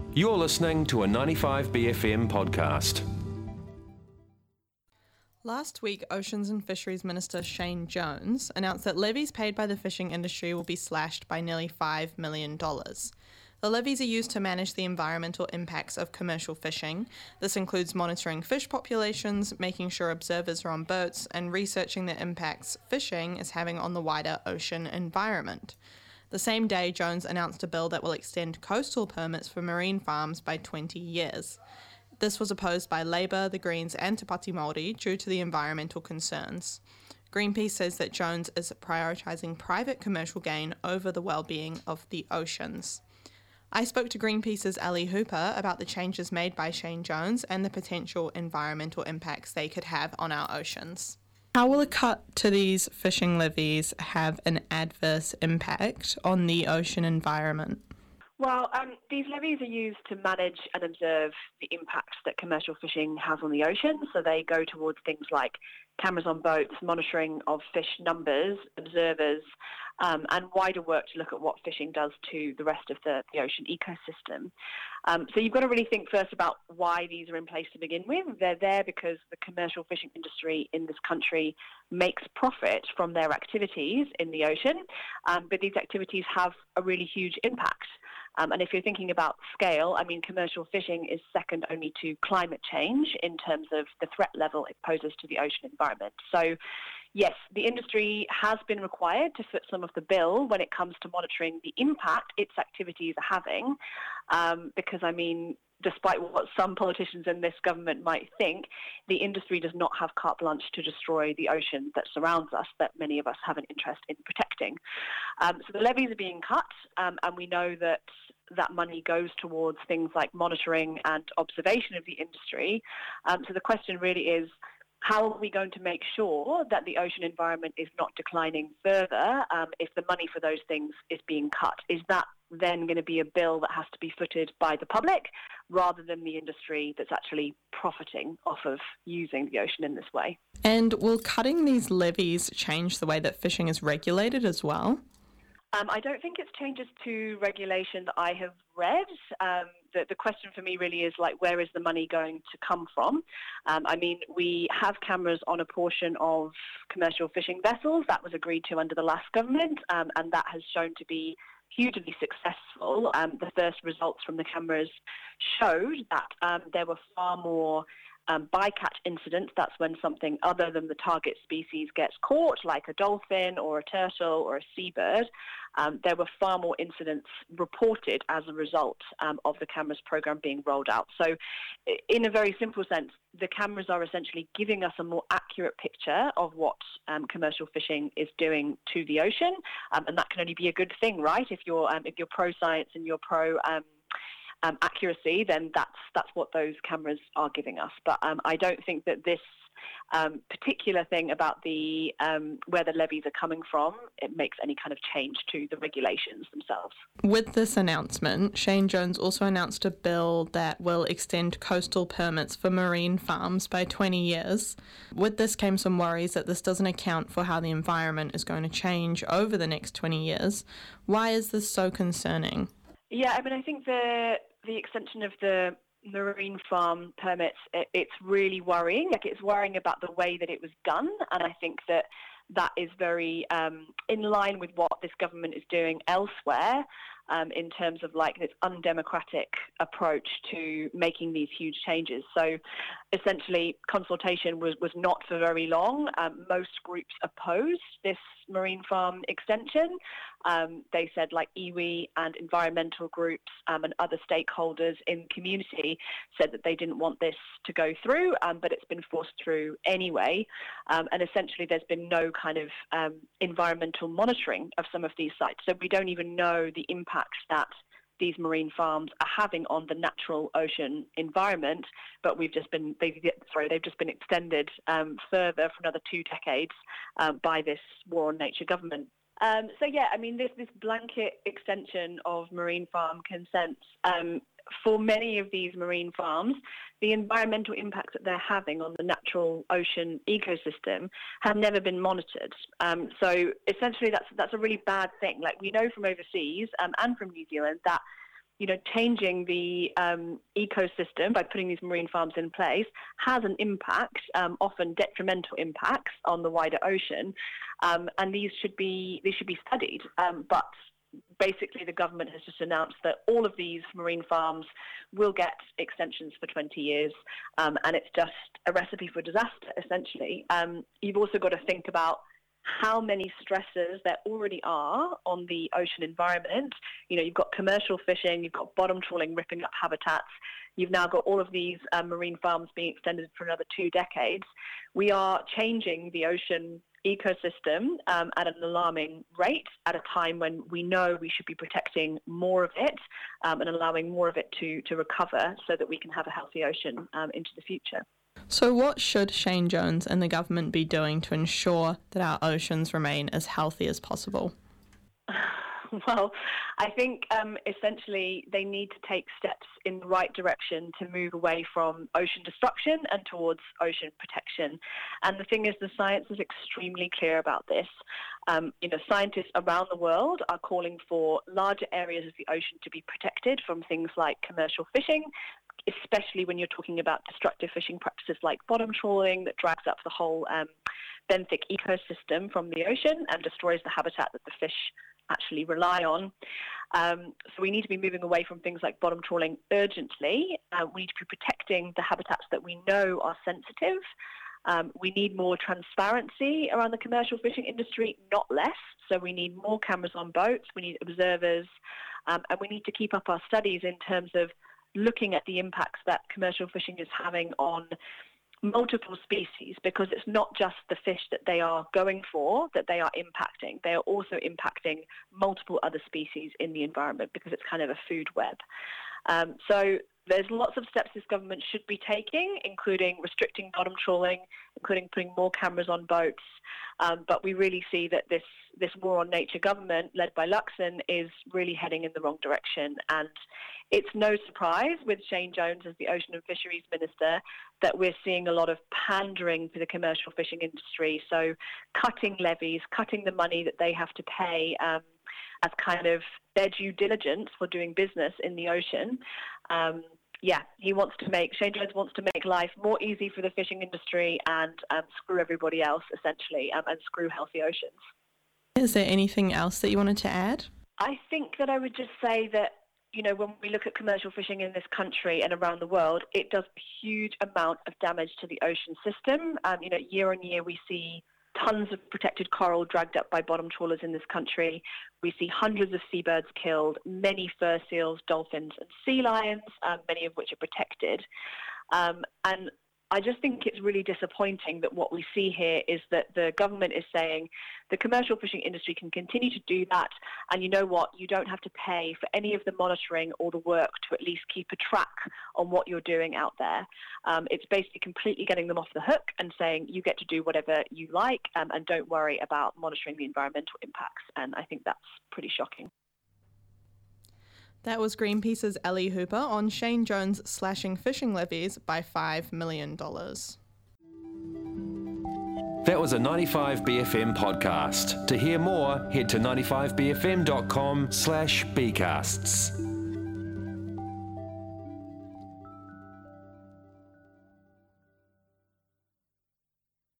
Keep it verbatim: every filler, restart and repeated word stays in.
You're listening to a ninety-five B F M podcast. Last week, Oceans and Fisheries Minister Shane Jones announced that levies paid by the fishing industry will be slashed by nearly five million dollars. The levies are used to manage the environmental impacts of commercial fishing. This includes monitoring fish populations, making sure observers are on boats, and researching the impacts fishing is having on the wider ocean environment. The same day, Jones announced a bill that will extend coastal permits for marine farms by twenty years. This was opposed by Labour, the Greens and Te Pāti Māori due to the environmental concerns. Greenpeace says that Jones is prioritising private commercial gain over the well-being of the oceans. I spoke to Greenpeace's Ali Hooper about the changes made by Shane Jones and the potential environmental impacts they could have on our oceans. How will a cut to these fishing levies have an adverse impact on the ocean environment? Well, um, these levies are used to manage and observe the impacts that commercial fishing has on the ocean. So they go towards things like cameras on boats, monitoring of fish numbers, observers, um, and wider work to look at what fishing does to the rest of the, the ocean ecosystem. Um, so you've got to really think first about why these are in place to begin with. They're there because the commercial fishing industry in this country makes profit from their activities in the ocean, um, but these activities have a really huge impact. Um, and if you're thinking about scale, I mean, commercial fishing is second only to climate change in terms of the threat level it poses to the ocean environment. So, yes, the industry has been required to foot some of the bill when it comes to monitoring the impact its activities are having, um, because, I mean, despite what some politicians in this government might think, the industry does not have carte blanche to destroy the ocean that surrounds us, that many of us have an interest in protecting. Um, so the levies are being cut, um, and we know that that money goes towards things like monitoring and observation of the industry. Um, so the question really is, how are we going to make sure that the ocean environment is not declining further um, if the money for those things is being cut? Is that then going to be a bill that has to be footed by the public rather than the industry that's actually profiting off of using the ocean in this way? And will cutting these levies change the way that fishing is regulated as well? Um, I don't think it's changes to regulation that I have read. Um, the, the question for me really is, like, where is the money going to come from? Um, I mean, we have cameras on a portion of commercial fishing vessels. That was agreed to under the last government, um, and that has shown to be hugely successful. Um, the first results from the cameras showed that um, there were far more Um, bycatch incidents. That's when something other than the target species gets caught, like a dolphin or a turtle or a seabird. Um, there were far more incidents reported as a result um, of the cameras program being rolled out. So in a very simple sense, the cameras are essentially giving us a more accurate picture of what um, commercial fishing is doing to the ocean, um, and that can only be a good thing, right? If you're um, if you're pro-science and you're pro um, Um, accuracy, then that's that's what those cameras are giving us. But um, I don't think that this um, particular thing about the um, where the levies are coming from, it makes any kind of change to the regulations themselves. With this announcement, Shane Jones also announced a bill that will extend coastal permits for marine farms by twenty years. With this came some worries that this doesn't account for how the environment is going to change over the next twenty years. Why is this so concerning? Yeah, I mean, I think the the extension of the marine farm permits, it, it's really worrying. Like, it's worrying about the way that it was done, and I think that that is very um, in line with what this government is doing elsewhere um, in terms of, like, this undemocratic approach to making these huge changes. So essentially, consultation was, was not for very long. Um, most groups opposed this marine farm extension. Um, they said, like, iwi and environmental groups um, and other stakeholders in the community said that they didn't want this to go through, um, but it's been forced through anyway. Um, and essentially, there's been no kind of um, environmental monitoring of some of these sites. So we don't even know the impacts that these marine farms are having on the natural ocean environment, but we've just been they've, sorry they've just been extended um, further for another two decades um, by this war on nature government. Um, so yeah, I mean, this this blanket extension of marine farm consents, um, for many of these marine farms, the environmental impacts that they're having on the natural ocean ecosystem have never been monitored. Um, so essentially, that's that's a really bad thing. Like, we know from overseas um, and from New Zealand that you know, changing the um, ecosystem by putting these marine farms in place has an impact, um, often detrimental impacts on the wider ocean, um, and these should be these should be studied. Um, but basically, the government has just announced that all of these marine farms will get extensions for twenty years, um, and it's just a recipe for disaster, essentially. Um, you've also got to think about how many stressors there already are on the ocean environment. You know, you've got commercial fishing, you've got bottom trawling ripping up habitats, you've now got all of these um, marine farms being extended for another two decades. We are changing the ocean ecosystem um, at an alarming rate at a time when we know we should be protecting more of it um, and allowing more of it to, to recover so that we can have a healthy ocean um, into the future. So what should Shane Jones and the government be doing to ensure that our oceans remain as healthy as possible? Well, I think um, essentially they need to take steps in the right direction to move away from ocean destruction and towards ocean protection. And the thing is, the science is extremely clear about this. Um, you know, scientists around the world are calling for larger areas of the ocean to be protected from things like commercial fishing, especially when you're talking about destructive fishing practices like bottom trawling that drags up the whole um, benthic ecosystem from the ocean and destroys the habitat that the fish actually rely on. Um, so we need to be moving away from things like bottom trawling urgently. Uh, we need to be protecting the habitats that we know are sensitive. Um, we need more transparency around the commercial fishing industry, not less. So we need more cameras on boats, we need observers, um, and we need to keep up our studies in terms of looking at the impacts that commercial fishing is having on multiple species, because it's not just the fish that they are going for that they are impacting. They are also impacting multiple other species in the environment because it's kind of a food web. Um, so there's lots of steps this government should be taking, including restricting bottom trawling, including putting more cameras on boats. Um, but we really see that this, this war on nature government, led by Luxon, is really heading in the wrong direction. And it's no surprise with Shane Jones as the Ocean and Fisheries Minister that we're seeing a lot of pandering to the commercial fishing industry. So cutting levies, cutting the money that they have to pay um, as kind of their due diligence for doing business in the ocean. Um, yeah, he wants to make, Shane Jones wants to make life more easy for the fishing industry and um, screw everybody else, essentially, um, and screw healthy oceans. Is there anything else that you wanted to add? I think that I would just say that, you know, when we look at commercial fishing in this country and around the world, it does a huge amount of damage to the ocean system. Um, you know, year on year we see tons of protected coral dragged up by bottom trawlers in this country. We see hundreds of seabirds killed, many fur seals, dolphins and sea lions, um, many of which are protected. Um, and I just think it's really disappointing that what we see here is that the government is saying the commercial fishing industry can continue to do that, and you know what, you don't have to pay for any of the monitoring or the work to at least keep a track on what you're doing out there. Um, it's basically completely getting them off the hook and saying you get to do whatever you like um, and don't worry about monitoring the environmental impacts, and I think that's pretty shocking. That was Greenpeace's Ellie Hooper on Shane Jones slashing fishing levies by five million dollars. That was a ninety-five B F M podcast. To hear more, head to ninety-five B F M dot com slash B casts.